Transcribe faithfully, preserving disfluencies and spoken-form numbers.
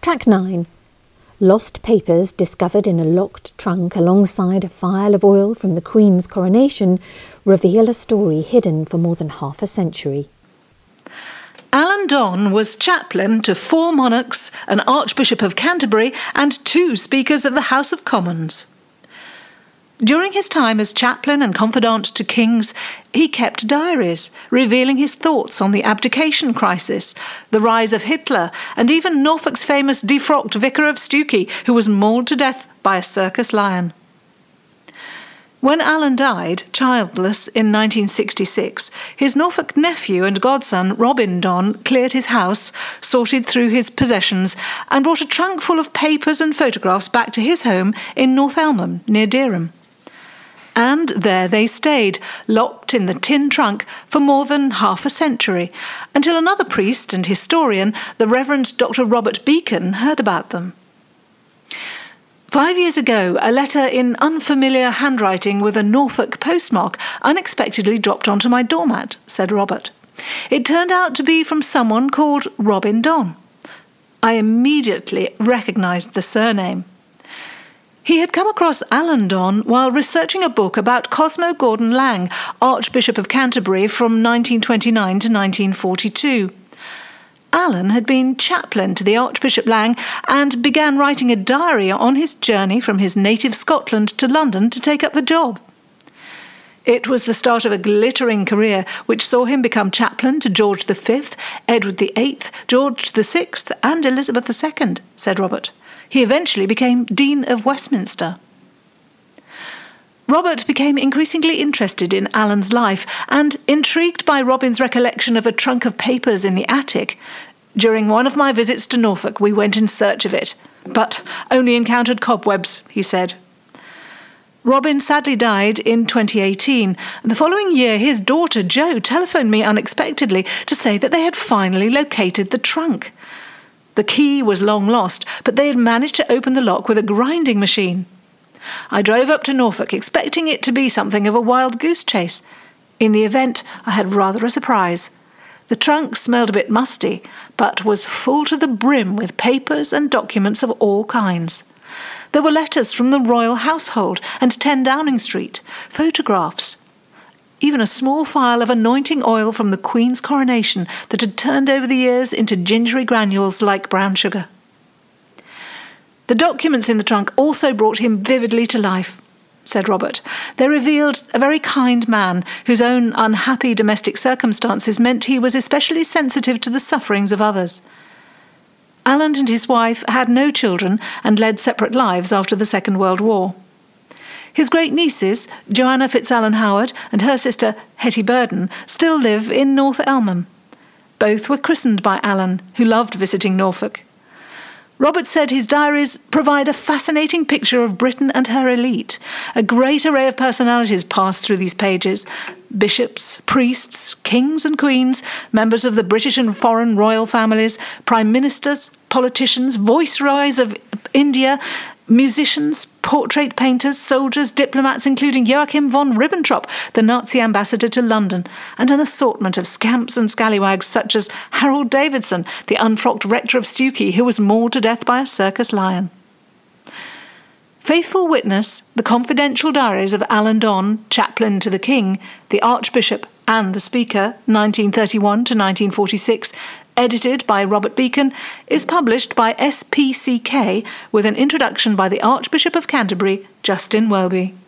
Track nine. Lost papers discovered in a locked trunk alongside a phial of oil from the Queen's coronation reveal a story hidden for more than half a century. Alan Donne was chaplain to four monarchs, an Archbishop of Canterbury and two Speakers of the House of Commons. During his time as chaplain and confidant to kings, he kept diaries, revealing his thoughts on the abdication crisis, the rise of Hitler, and even Norfolk's famous defrocked Vicar of Stewkey, who was mauled to death by a circus lion. When Alan died, childless, in nineteen sixty-six, his Norfolk nephew and godson, Robin Donne, cleared his house, sorted through his possessions, and brought a trunk full of papers and photographs back to his home in North Elmham, near Dereham. And there they stayed, locked in the tin trunk for more than half a century, until another priest and historian, the Reverend Doctor Robert Beacon, heard about them. Five years ago, a letter in unfamiliar handwriting with a Norfolk postmark unexpectedly dropped onto my doormat, said Robert. It turned out to be from someone called Robin Donne. I immediately recognised the surname. He had come across Alan Donne while researching a book about Cosmo Gordon Lang, Archbishop of Canterbury from nineteen twenty-nine to nineteen forty-two. Alan had been chaplain to the Archbishop Lang and began writing a diary on his journey from his native Scotland to London to take up the job. It was the start of a glittering career which saw him become chaplain to George the Fifth, Edward the Eighth, George the Sixth and Elizabeth the Second, said Robert. He eventually became Dean of Westminster. Robert became increasingly interested in Alan's life and, intrigued by Robin's recollection of a trunk of papers in the attic, during one of my visits to Norfolk we went in search of it, but only encountered cobwebs, he said. Robin sadly died in twenty eighteen. The following year his daughter Jo telephoned me unexpectedly to say that they had finally located the trunk. The key was long lost, but they had managed to open the lock with a grinding machine. I drove up to Norfolk, expecting it to be something of a wild goose chase. In the event, I had rather a surprise. The trunk smelled a bit musty, but was full to the brim with papers and documents of all kinds. There were letters from the royal household and ten Downing Street, photographs, even a small phial of anointing oil from the Queen's coronation that had turned over the years into gingery granules like brown sugar. The documents in the trunk also brought him vividly to life, said Robert. They revealed a very kind man whose own unhappy domestic circumstances meant he was especially sensitive to the sufferings of others. Alan and his wife had no children and led separate lives after the Second World War. His great-nieces, Joanna Fitzalan Howard and her sister Hetty Burden, still live in North Elmham. Both were christened by Alan, who loved visiting Norfolk. Robert said his diaries provide a fascinating picture of Britain and her elite. A great array of personalities pass through these pages. Bishops, priests, kings and queens, members of the British and foreign royal families, prime ministers, politicians, viceroys of India, musicians, portrait painters, soldiers, diplomats, including Joachim von Ribbentrop, the Nazi ambassador to London, and an assortment of scamps and scallywags such as Harold Davidson, the unfrocked rector of Stewkey, who was mauled to death by a circus lion. Faithful witness, the confidential diaries of Alan Donne, chaplain to the King, the Archbishop and the Speaker, nineteen thirty-one to nineteen forty-six, edited by Robert Beacon, is published by S P C K with an introduction by the Archbishop of Canterbury, Justin Welby.